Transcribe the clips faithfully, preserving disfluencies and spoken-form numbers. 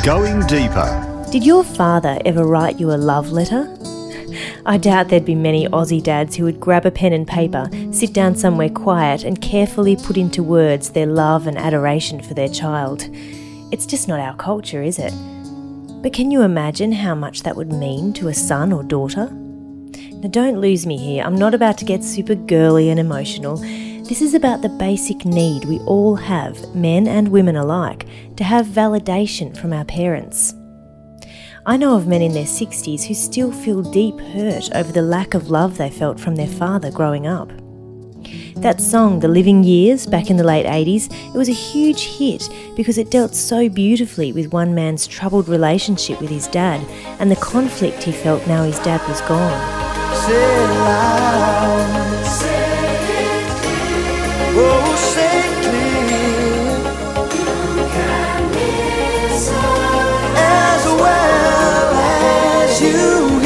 Going Deeper. Did your father ever write you a love letter? I doubt there'd be many Aussie dads who would grab a pen and paper, sit down somewhere quiet and carefully put into words their love and adoration for their child. It's just not our culture, is it? But can you imagine how much that would mean to a son or daughter? Now don't lose me here, I'm not about to get super girly and emotional. This is about the basic need we all have, men and women alike, to have validation from our parents. I know of men in their sixties who still feel deep hurt over the lack of love they felt from their father growing up. That song, The Living Years, back in the late eighties, it was a huge hit because it dealt so beautifully with one man's troubled relationship with his dad and the conflict he felt now his dad was gone. Say it loud, say it clear. Oh, say it clear. You can listen as well as you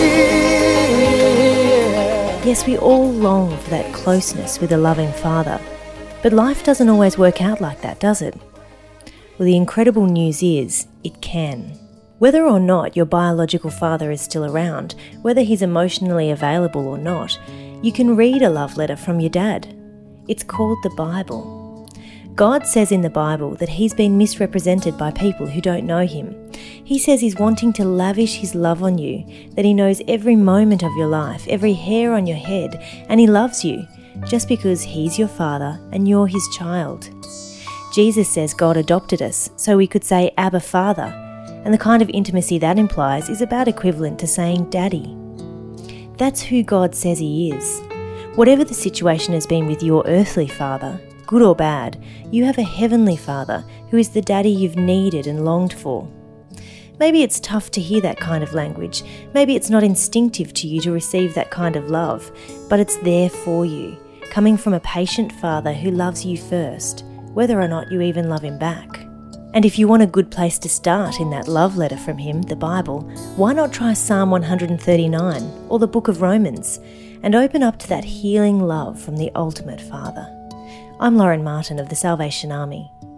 hear. Yes, we all long for that closeness with a loving father, but life doesn't always work out like that, does it? Well, the incredible news is, it can. Whether or not your biological father is still around, whether he's emotionally available or not, you can read a love letter from your dad. It's called the Bible. God says in the Bible that he's been misrepresented by people who don't know him. He says he's wanting to lavish his love on you, that he knows every moment of your life, every hair on your head, and he loves you, just because he's your father and you're his child. Jesus says God adopted us, so we could say Abba Father, and the kind of intimacy that implies is about equivalent to saying Daddy. That's who God says he is. Whatever the situation has been with your earthly father, good or bad, you have a heavenly Father who is the daddy you've needed and longed for. Maybe it's tough to hear that kind of language. Maybe it's not instinctive to you to receive that kind of love, but it's there for you, coming from a patient Father who loves you first, whether or not you even love him back. And if you want a good place to start in that love letter from him, the Bible, why not try Psalm one thirty-nine or the book of Romans and open up to that healing love from the ultimate Father? I'm Lauren Martin of the Salvation Army.